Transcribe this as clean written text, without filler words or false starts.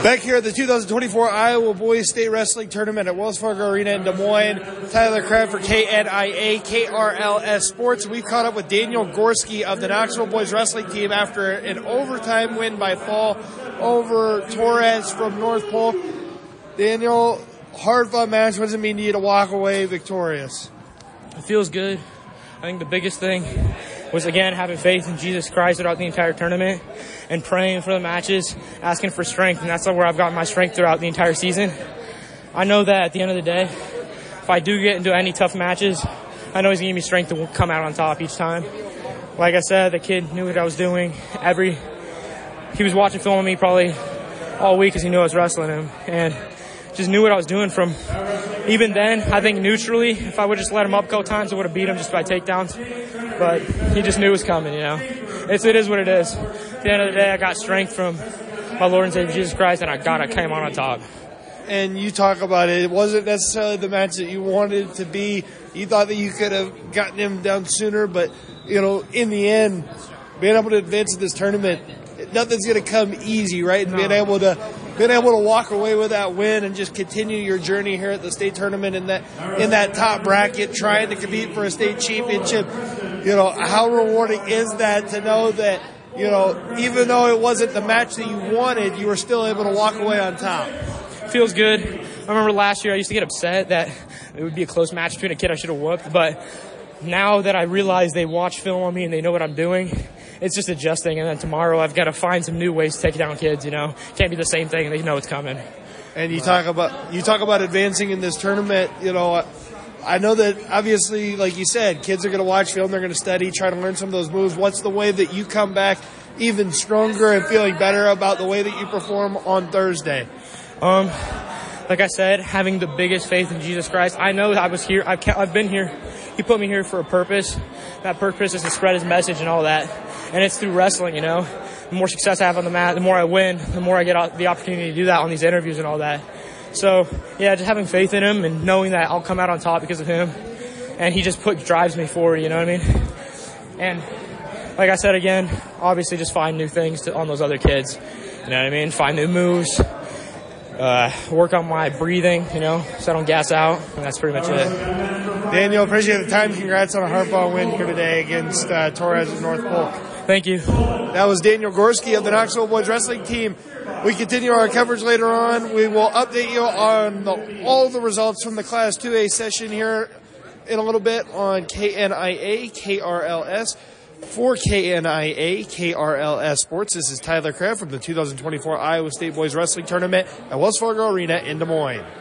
Back here at the 2024 Iowa Boys State Wrestling Tournament at Wells Fargo Arena in Des Moines, Tyler Crabb for KNIA, KRLS Sports. We've caught up with Daniel Gorski of the Knoxville Boys Wrestling Team after an overtime win by fall over Torres from North Pole. Daniel, hard-fought match. What does it mean to you to walk away victorious? It feels good. I think the biggest thing was, again, having faith in Jesus Christ throughout the entire tournament and praying for the matches, asking for strength, and that's where I've gotten my strength throughout the entire season. I know that at the end of the day, if I do get into any tough matches, I know he's going to give me strength to come out on top each time. Like I said, the kid knew what I was doing. He was watching film of me probably all week because he knew I was wrestling him, and just knew what I was doing from even then. I think neutrally, if I would just let him up a couple times, I would have beat him just by takedowns. But he just knew it was coming, you know. It is what it is. At the end of the day, I got strength from my Lord and Savior Jesus Christ, and I came on top. And you talk about it. It wasn't necessarily the match that you wanted it to be. You thought that you could have gotten him down sooner, but, you know, in the end, being able to advance in this tournament, nothing's going to come easy, right? And being able to walk away with that win and just continue your journey here at the state tournament in that top bracket, trying to compete for a state championship. You know, how rewarding is that to know that, you know, even though it wasn't the match that you wanted, you were still able to walk away on top? Feels good. I remember last year I used to get upset that it would be a close match between a kid I should have whooped, but now that I realize they watch film on me and they know what I'm doing, it's just adjusting. And then tomorrow I've got to find some new ways to take down kids, you know. Can't be the same thing, and they know it's coming. And you talk about advancing in this tournament, you know, I know that obviously, like you said, kids are going to watch film, they're going to study, try to learn some of those moves. What's the way that you come back even stronger and feeling better about the way that you perform on Thursday? Like I said, having the biggest faith in Jesus Christ. I know that I was here. I've been here. He put me here for a purpose. That purpose is to spread his message and all that. And it's through wrestling, you know. The more success I have on the mat, the more I win, the more I get the opportunity to do that on these interviews and all that. So, yeah, just having faith in him and knowing that I'll come out on top because of him. And he just drives me forward, you know what I mean? And like I said again, obviously just find new things on those other kids. You know what I mean? Find new moves. Work on my breathing, you know, so I don't gas out, and that's pretty much it. Daniel, appreciate the time. Congrats on a hard-fought win here today against Torres of North Polk. Thank you. That was Daniel Gorski of the Knoxville Boys Wrestling Team. We continue our coverage later on. We will update you on all the results from the Class 2A session here in a little bit on KNIA, KRLS. For KNIA, KRLS Sports, this is Tyler Crabb from the 2024 Iowa State Boys Wrestling Tournament at Wells Fargo Arena in Des Moines.